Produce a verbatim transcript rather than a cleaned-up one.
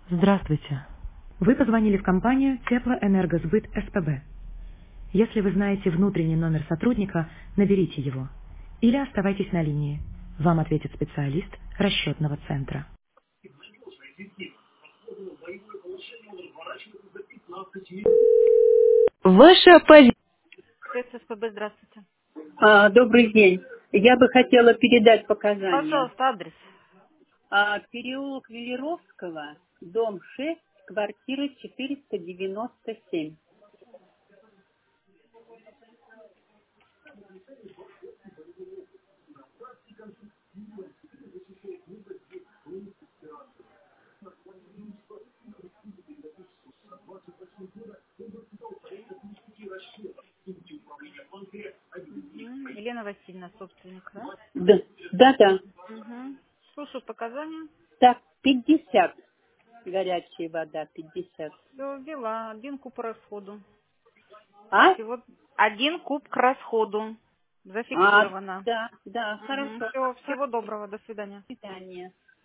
Здравствуйте. Вы позвонили в компанию Теплоэнергосбыт СПБ. Если вы знаете внутренний номер сотрудника, наберите его. Или оставайтесь на линии. Вам ответит специалист расчетного центра. Ваша позиция. СПБ, здравствуйте. А, добрый день. Я бы хотела передать показания. Пожалуйста, адрес. А, переулок Велеровского, дом шесть, квартира четыреста девяносто семь. Мгм. Елена Васильевна, собственник, да? Да, да, да. Угу. Слушаю показания. Так, пятьдесят. Горячая вода, пятьдесят. Все, ввела. Один куб к расходу. А? Всего один куб к расходу. А, Зафиксировано. да, да, Угу. хорошо. Все, До всего доброго. До свидания. свидания.